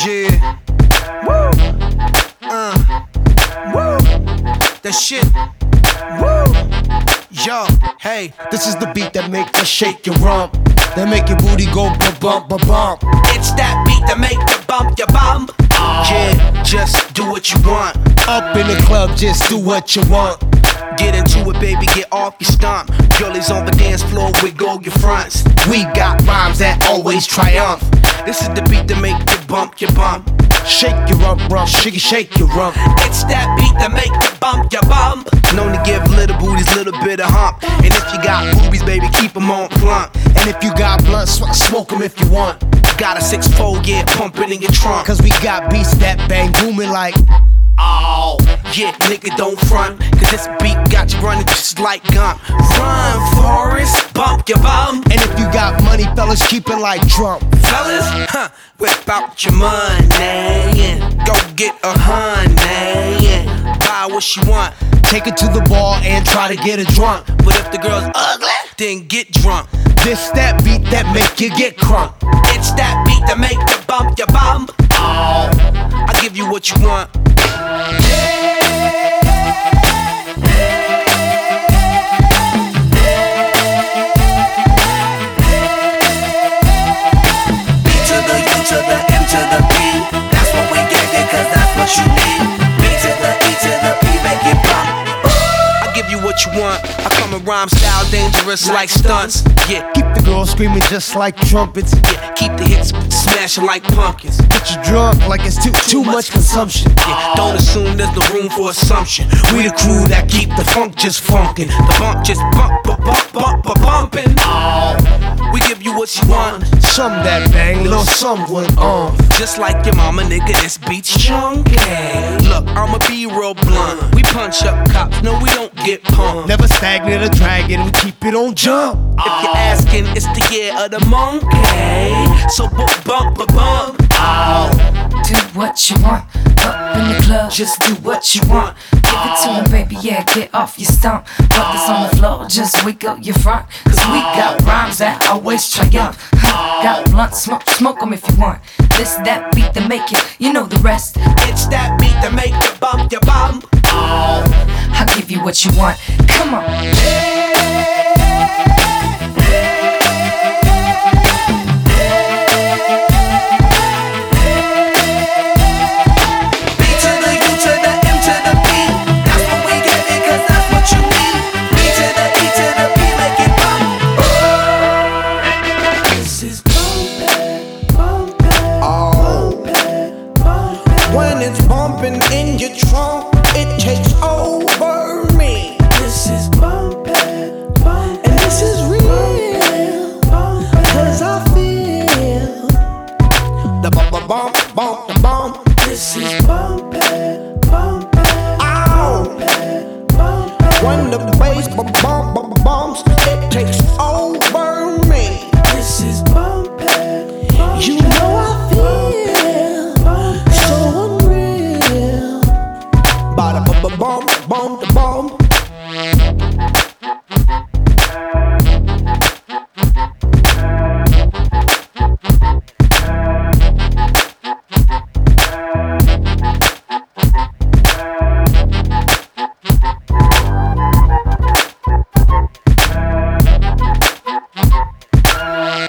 Yeah. Woo. Woo. That shit. Woo. Yo, hey, this is the beat that make you shake your rump, that make your booty go ba-bump, ba-bump. It's that beat that make you bump your bump. Yeah, just do what you want. Up in the club, just do what you want. Get into it, baby, get off your stomp. Girlies on the dance floor, wiggle your fronts. We got rhymes that always triumph. This is the beat that make you bump your bump. Shake your rump, rump, shake your rump. It's that beat that make you bump your bump. Known to give little booties little bit of hump. And if you got boobies, baby, keep them on plump. And if you got blunt, smoke them if you want. Got a 6-4, yeah, pump it in your trunk. Cause we got beats that bang booming like, oh, yeah, nigga, don't front. Cause this beat got you running just like Gump. Run, Forrest, bump your bum. And if you got money, fellas, keep it like Trump. Fellas, whip out your money and go get a honey and buy what she want. Take it to the bar and try to get her drunk. But if the girl's ugly, then get drunk. This that beat that make you get crunk. It's that beat that make you bump your bum. Oh, I'll give you what you want. To the M to the B, that's what we gave you, cause that's what you need. B to the E to the P, make it bump. I give you what you want. I come in rhyme style, dangerous like stunts. Yeah, keep the girls screaming just like trumpets. Yeah, keep the hits smashing like pumpkins. Get you drunk like it's too much consumption. Yeah, don't assume there's no room for assumption. We the crew that keep the funk just funkin'. The bump just bumpin'. We give you what you want. Some that bang, little someone just like your mama, nigga, this beat's chunky. Look, I'ma be real blunt. We punch up cops, no, we don't get pumped. Never stagnant or dragging, we keep it on jump. If you're asking, it's the year of the monkey. So bump. Do what you want. Up in the club, just do what you want. Give it to him, baby, yeah, get off your stump. Brothers on the floor, just wiggle your front. Cause we got rhymes that always triumph. Got blunt, smoke them if you want. This, that beat that make it, you know the rest. It's that beat that make you bump your bum. I'll give you what you want, come on. When it's bumping in your trunk, it takes over me. This is bumping, and this is real, cause I feel the bump. This is bumping, ow. When the bass bumps, it